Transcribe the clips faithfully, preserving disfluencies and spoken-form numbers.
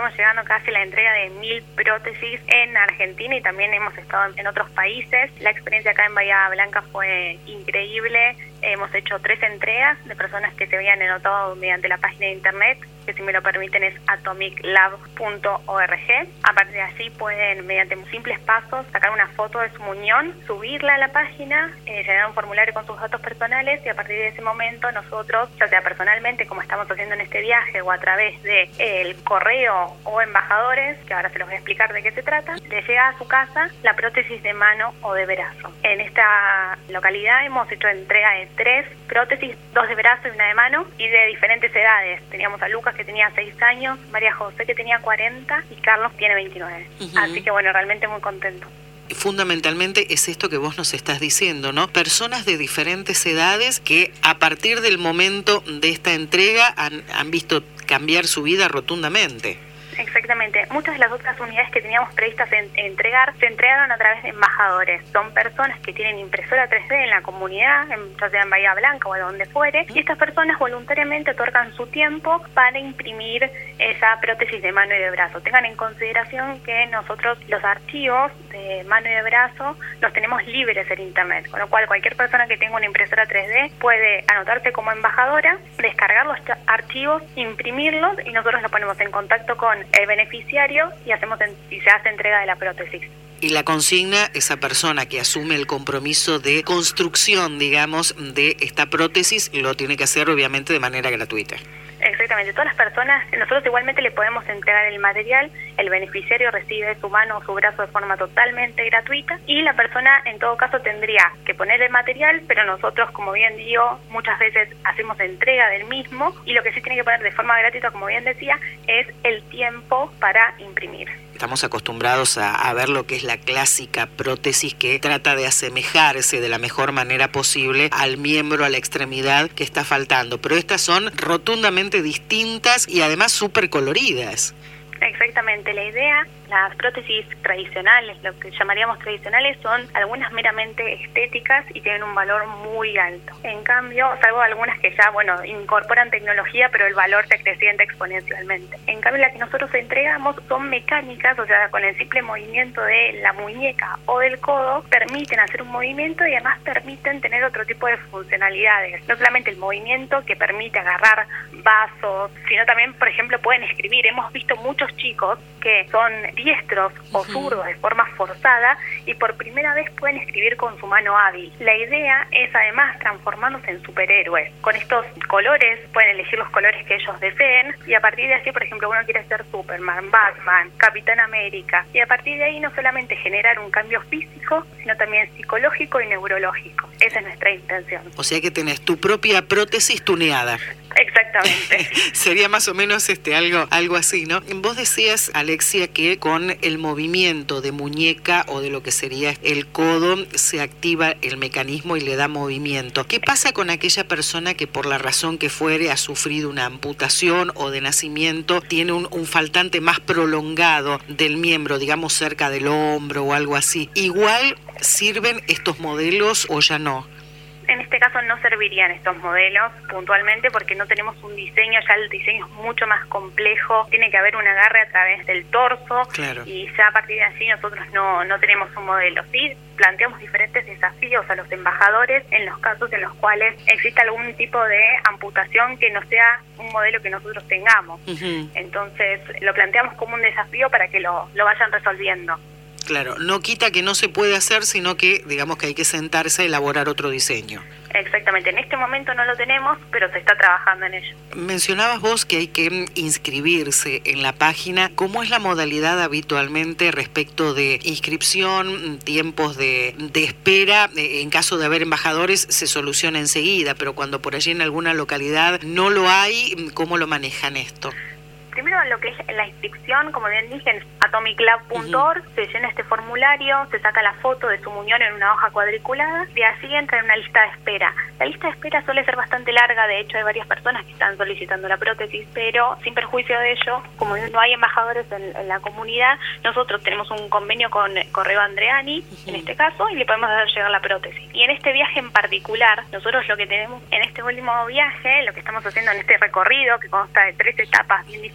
estamos llegando casi a la entrega de mil prótesis en Argentina y también hemos estado en otros países. La experiencia acá en Bahía Blanca fue increíble. Hemos hecho tres entregas de personas que se habían anotado mediante la página de internet, que si me lo permiten es atomic lab punto org. A partir de allí pueden, mediante simples pasos, sacar una foto de su muñón, subirla a la página, eh, llenar un formulario con sus datos personales y a partir de ese momento nosotros, ya sea personalmente como estamos haciendo en este viaje o a través de eh, el correo o embajadores, que ahora se los voy a explicar de qué se trata, le llega a su casa la prótesis de mano o de brazo. En esta localidad hemos hecho entrega de tres prótesis, dos de brazo y una de mano, y de diferentes edades. Teníamos a Lucas que tenía seis años, María José que tenía cuarenta y Carlos tiene veintinueve. Uh-huh. Así que bueno, realmente muy contento. Fundamentalmente es esto que vos nos estás diciendo, ¿no? Personas de diferentes edades que a partir del momento de esta entrega han, han visto cambiar su vida rotundamente. Exactamente. Muchas de las otras unidades que teníamos previstas en, en entregar se entregaron a través de embajadores. Son personas que tienen impresora tres D en la comunidad, en, ya sea en Bahía Blanca o de donde fuere, y estas personas voluntariamente otorgan su tiempo para imprimir esa prótesis de mano y de brazo. Tengan en consideración que nosotros los archivos de mano y de brazo los tenemos libres en internet, con lo cual cualquier persona que tenga una impresora tres D puede anotarse como embajadora, descargar los archivos, imprimirlos y nosotros los ponemos en contacto con el beneficiario y hacemos en, y se hace entrega de la prótesis. Y la consigna, esa persona que asume el compromiso de construcción, digamos, de esta prótesis, lo tiene que hacer obviamente de manera gratuita. Exactamente, todas las personas, nosotros igualmente le podemos entregar el material, el beneficiario recibe su mano o su brazo de forma totalmente gratuita y la persona en todo caso tendría que poner el material, pero nosotros, como bien digo, muchas veces hacemos entrega del mismo y lo que sí tiene que poner de forma gratuita, como bien decía, es el tiempo para imprimir. Estamos acostumbrados a, a ver lo que es la clásica prótesis que trata de asemejarse de la mejor manera posible al miembro, a la extremidad que está faltando, pero estas son rotundamente distintas y además súper coloridas. Exactamente, la idea, las prótesis tradicionales, lo que llamaríamos tradicionales, son algunas meramente estéticas y tienen un valor muy alto. En cambio, salvo algunas que ya, bueno, incorporan tecnología, pero el valor se acrecienta exponencialmente. En cambio, las que nosotros entregamos son mecánicas, o sea, con el simple movimiento de la muñeca o del codo, permiten hacer un movimiento y además permiten tener otro tipo de funcionalidades. No solamente el movimiento que permite agarrar vasos, sino también, por ejemplo, pueden escribir. Hemos visto muchos chicos que son diestros o zurdos de forma forzada y por primera vez pueden escribir con su mano hábil. La idea es además transformarlos en superhéroes. Con estos colores pueden elegir los colores que ellos deseen y a partir de así, por ejemplo, uno quiere ser Superman, Batman, Capitán América y a partir de ahí no solamente generar un cambio físico, sino también psicológico y neurológico. Esa es nuestra intención. O sea que tenés tu propia prótesis tuneada. Exactamente. Sería más o menos este algo algo así, ¿no? Vos decías, Alexia, que con el movimiento de muñeca o de lo que sería el codo se activa el mecanismo y le da movimiento. ¿Qué pasa con aquella persona que por la razón que fuere ha sufrido una amputación o de nacimiento tiene un, un faltante más prolongado del miembro, digamos cerca del hombro o algo así? ¿Igual sirven estos modelos o ya no? En este caso no servirían estos modelos puntualmente porque no tenemos un diseño, ya el diseño es mucho más complejo, tiene que haber un agarre a través del torso. Claro. Y ya a partir de allí nosotros no, no tenemos un modelo. Sí, planteamos diferentes desafíos a los embajadores en los casos en los cuales existe algún tipo de amputación que no sea un modelo que nosotros tengamos. Uh-huh. Entonces lo planteamos como un desafío para que lo, lo vayan resolviendo. Claro, no quita que no se puede hacer, sino que digamos que hay que sentarse a elaborar otro diseño. Exactamente, en este momento no lo tenemos, pero se está trabajando en ello. Mencionabas vos que hay que inscribirse en la página. ¿Cómo es la modalidad habitualmente respecto de inscripción, tiempos de, de espera? En caso de haber embajadores se soluciona enseguida, pero cuando por allí en alguna localidad no lo hay, ¿cómo lo manejan esto? Primero, lo que es la inscripción, como bien dije, en atomic lab punto org, uh-huh. Se llena este formulario, se saca la foto de su muñón en una hoja cuadriculada, de así entra en una lista de espera. La lista de espera suele ser bastante larga, de hecho hay varias personas que están solicitando la prótesis, pero sin perjuicio de ello, como no hay embajadores en, en la comunidad, nosotros tenemos un convenio con Correo Andreani, uh-huh. en este caso, y le podemos hacer llegar la prótesis. Y en este viaje en particular, nosotros lo que tenemos en este último viaje, lo que estamos haciendo en este recorrido, que consta de tres etapas bien diferentes,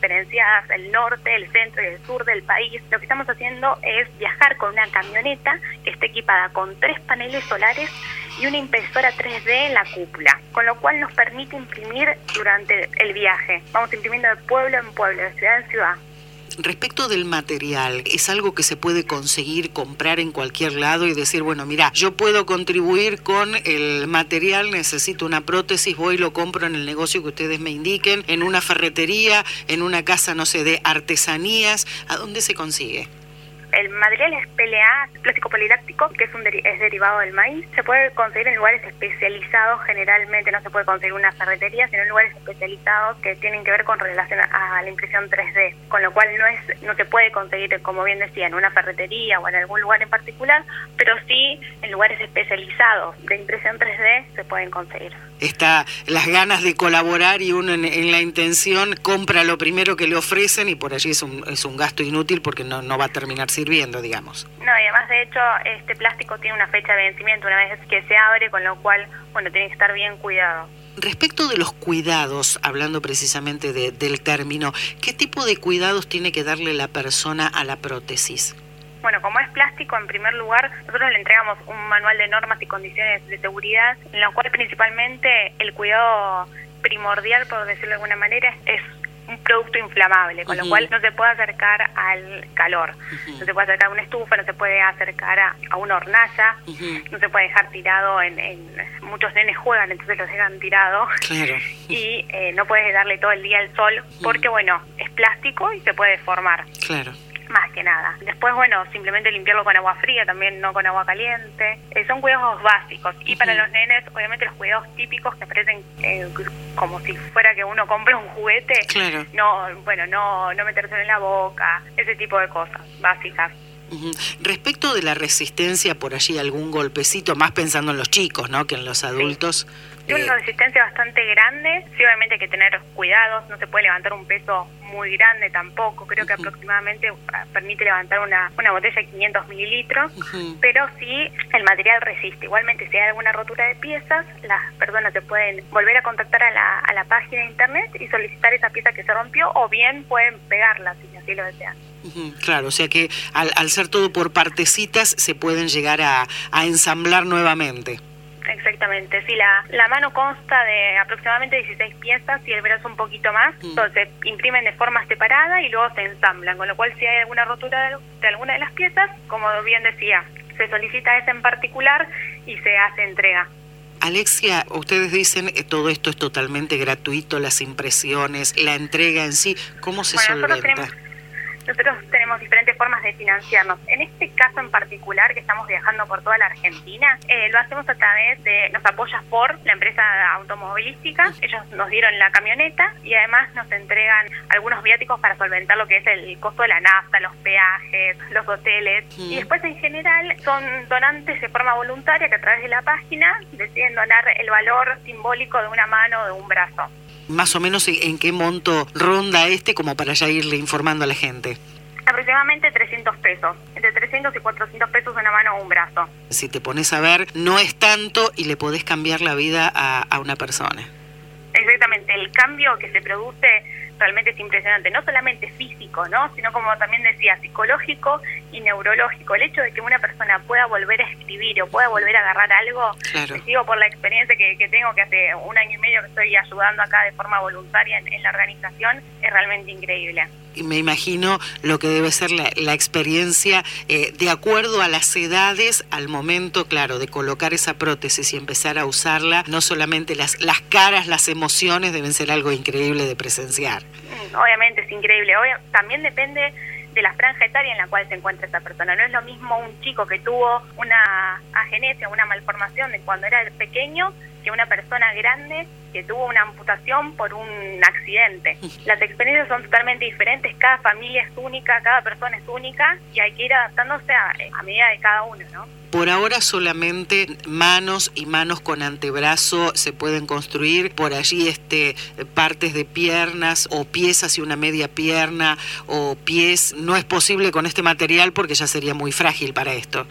diferenciadas, el norte, el centro y el sur del país, lo que estamos haciendo es viajar con una camioneta que esté equipada con tres paneles solares y una impresora tres D en la cúpula, con lo cual nos permite imprimir durante el viaje. Vamos imprimiendo de pueblo en pueblo, de ciudad en ciudad. Respecto del material, ¿es algo que se puede conseguir, comprar en cualquier lado y decir, bueno, mira, yo puedo contribuir con el material, necesito una prótesis, voy y lo compro en el negocio que ustedes me indiquen, en una ferretería, en una casa, no sé, de artesanías? ¿A dónde se consigue? El material es P L A, plástico poliláctico, que es un deri- es derivado del maíz. Se puede conseguir en lugares especializados, generalmente no se puede conseguir en una ferretería, sino en lugares especializados que tienen que ver con relación a la impresión tres D, con lo cual no es no se puede conseguir, como bien decía, en una ferretería o en algún lugar en particular, pero sí en lugares especializados de impresión tres D se pueden conseguir. Está las ganas de colaborar y uno en, en la intención compra lo primero que le ofrecen y por allí es un, es un gasto inútil porque no, no va a terminar sirviendo, digamos. No, y además de hecho este plástico tiene una fecha de vencimiento una vez que se abre, con lo cual, bueno, tiene que estar bien cuidado. Respecto de los cuidados, hablando precisamente de, del término, ¿qué tipo de cuidados tiene que darle la persona a la prótesis? Bueno, como es plástico, en primer lugar, nosotros le entregamos un manual de normas y condiciones de seguridad, en lo cual principalmente el cuidado primordial, por decirlo de alguna manera, es un producto inflamable, con uh-huh. lo cual no se puede acercar al calor, uh-huh. no se puede acercar a una estufa, no se puede acercar a, a una hornalla, uh-huh. no se puede dejar tirado en, en... Muchos nenes juegan, entonces los dejan tirados, claro. y eh, no puedes darle todo el día el sol, porque, uh-huh. bueno, es plástico y se puede deformar. Claro. Más que nada. Después, bueno, simplemente limpiarlo con agua fría, también no con agua caliente. Eh, son cuidados básicos. Y uh-huh. para los nenes, obviamente, los cuidados típicos que parecen eh, como si fuera que uno compra un juguete. Claro. No, bueno, no, no meterse en la boca, ese tipo de cosas básicas. Uh-huh. Respecto de la resistencia, por allí algún golpecito, más pensando en los chicos, ¿no?, que en los adultos. Sí. Tiene una resistencia bastante grande, sí, obviamente hay que tener cuidados, no se puede levantar un peso muy grande tampoco, creo que uh-huh. aproximadamente permite levantar una, una botella de quinientos mililitros, uh-huh. pero sí el material resiste. Igualmente, si hay alguna rotura de piezas, las personas se pueden volver a contactar a la, a la página de internet y solicitar esa pieza que se rompió, o bien pueden pegarla si así lo desean. Uh-huh. Claro, o sea que al, al ser todo por partecitas se pueden llegar a, a ensamblar nuevamente. Exactamente, sí, la, la mano consta de aproximadamente dieciséis piezas y el brazo un poquito más, mm. entonces imprimen de forma separada y luego se ensamblan, con lo cual si hay alguna rotura de, de alguna de las piezas, como bien decía, se solicita esa en particular y se hace entrega. Alexia, ustedes dicen que todo esto es totalmente gratuito, las impresiones, la entrega en sí, ¿cómo se bueno, solventa? Nosotros tenemos, nosotros tenemos diferentes formas de financiarnos. En este caso en particular, que estamos viajando por toda la Argentina, eh, lo hacemos a través de, nos apoya Ford, la empresa automovilística. Ellos nos dieron la camioneta y además nos entregan algunos viáticos para solventar lo que es el costo de la nafta, los peajes, los hoteles. Mm. Y después, en general, son donantes de forma voluntaria que a través de la página deciden donar el valor simbólico de una mano o de un brazo. Más o menos en qué monto ronda este, como para ya irle informando a la gente. Aproximadamente trescientos pesos, entre trescientos y cuatrocientos pesos una mano o un brazo. Si te pones a ver, no es tanto y le podés cambiar la vida a, a una persona. Exactamente, el cambio que se produce realmente es impresionante, no solamente físico, ¿no?, sino, como también decía, psicológico y neurológico. El hecho de que una persona pueda volver a escribir o pueda volver a agarrar algo, claro. Les digo por la experiencia que, que tengo, que hace un año y medio que estoy ayudando acá de forma voluntaria en, en la organización, es realmente increíble. Y me imagino lo que debe ser la, la experiencia eh, de acuerdo a las edades, al momento, claro, de colocar esa prótesis y empezar a usarla. No solamente las, las caras, las emociones deben ser algo increíble de presenciar. Obviamente es increíble. Obvio, también depende de la franja etaria en la cual se encuentra esa persona. No es lo mismo un chico que tuvo una agenesia, una malformación de cuando era pequeño, que una persona grande que tuvo una amputación por un accidente. Las experiencias son totalmente diferentes, cada familia es única, cada persona es única y hay que ir adaptándose a, a medida de cada uno, ¿no? Por ahora solamente manos y manos con antebrazo se pueden construir, por allí este partes de piernas o piezas y una media pierna o pies, no es posible con este material porque ya sería muy frágil para esto.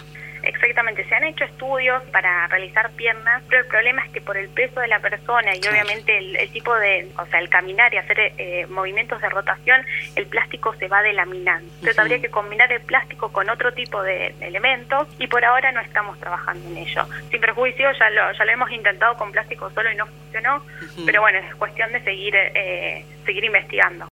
Exactamente, se han hecho estudios para realizar piernas, pero el problema es que por el peso de la persona y claro. obviamente el, el tipo de, o sea, el caminar y hacer eh, movimientos de rotación, el plástico se va delaminando. Entonces uh-huh. habría que combinar el plástico con otro tipo de elementos y por ahora no estamos trabajando en ello. Sin perjuicio, ya lo, ya lo hemos intentado con plástico solo y no funcionó, uh-huh. pero bueno, es cuestión de seguir, eh, seguir investigando.